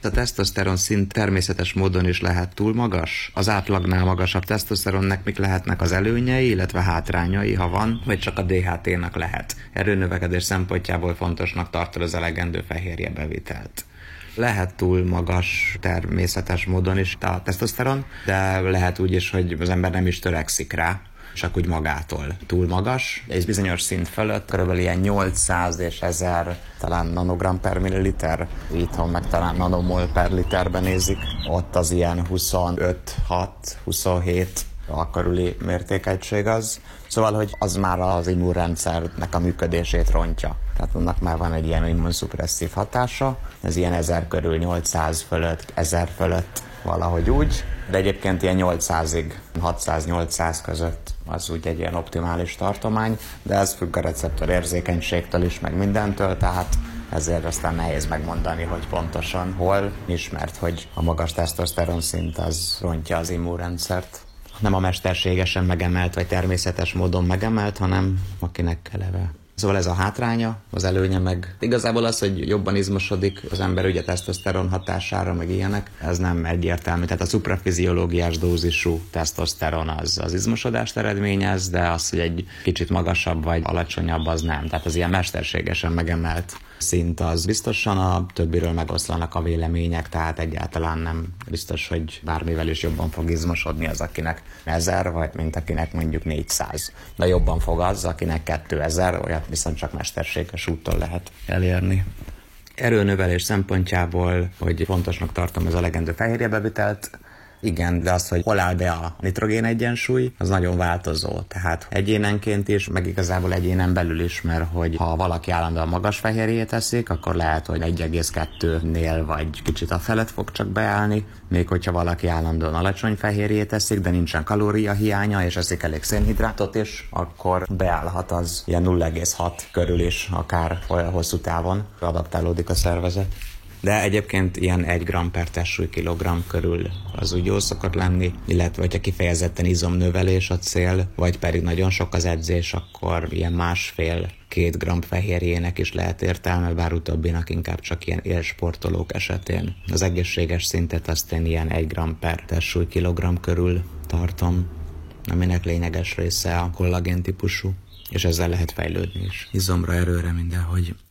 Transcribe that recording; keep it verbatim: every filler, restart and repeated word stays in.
A tesztoszteron szint természetes módon is lehet túl magas? Az átlagnál magasabb tesztoszteronnak mik lehetnek az előnyei, illetve hátrányai, ha van, vagy csak a dé há té-nak lehet? Erőnövekedés szempontjából fontosnak tartod az elegendő fehérjebevitelt. Lehet túl magas természetes módon is a tesztoszteron, de lehet úgy is, hogy az ember nem is törekszik rá, csak úgy magától túl magas. Egy bizonyos szint fölött körülbelül ilyen nyolcszáz és ezer talán nanogram per milliliter, itthon meg talán nanomol per literben nézik. Ott az ilyen huszonöt hat huszonhét a körüli mértékegység az. Szóval, hogy az már az immunrendszernek a működését rontja. Tehát annak már van egy ilyen immunszupresszív hatása. Ez ilyen ezer körül, nyolcszáz fölött, ezer fölött valahogy úgy. De egyébként ilyen nyolcszázig, hatszáz-nyolcszáz között az úgy egy ilyen optimális tartomány, de ez függ a receptor érzékenységtől is, meg mindentől, tehát ezért aztán nehéz megmondani, hogy pontosan hol, ismert, hogy a magas tesztoszteron szint az rontja az immunrendszert. Nem a mesterségesen megemelt, vagy természetes módon megemelt, hanem akinek eleve. Szóval ez a hátránya, az előnye meg igazából az, hogy jobban izmosodik az ember ugye tesztoszteron hatására, meg ilyenek. Ez nem egyértelmű. Tehát a szuprafiziológiás dózisú tesztoszteron az az izmosodást eredményez, de az, hogy egy kicsit magasabb vagy alacsonyabb, az nem. Tehát az ilyen mesterségesen megemelt szint az biztosan, a többiről megoszlanak a vélemények, tehát egyáltalán nem biztos, hogy bármivel is jobban fog izmosodni az, akinek ezer, vagy mint akinek mondjuk négyszáz. De jobban fog az, akinek kétezer, olyat viszont csak mesterséges úton lehet elérni. Erőnövelés szempontjából, hogy fontosnak tartom az elegendő fehérjebevitelt, igen, de az, hogy hol áll be a nitrogén egyensúly, az nagyon változó. Tehát egyénenként is, meg igazából egyénen belül is, mert hogy ha valaki állandóan magas fehérjét eszik, akkor lehet, hogy egy egész kettőnél vagy kicsit a felett fog csak beállni, még hogyha valaki állandóan alacsony fehérjét eszik, de nincsen kalóriahiánya, és eszik elég szénhidrátot is, akkor beállhat az ilyen nulla egész hat körül is, akár olyan hosszú távon adaptálódik a szervezet. De egyébként ilyen egy gramm per testsúly kilogramm körül az úgy jó szokott lenni, illetve hogyha kifejezetten izomnövelés a cél, vagy pedig nagyon sok az edzés, akkor ilyen másfél-két gramm fehérjének is lehet értelme, bár utóbbinak inkább csak ilyen élsportolók esetén. Az egészséges szintet azt én ilyen egy gramm per testsúly kilogramm körül tartom, aminek lényeges része a kollagén típusú, és ezzel lehet fejlődni is. Izomra, erőre, mindenhogy.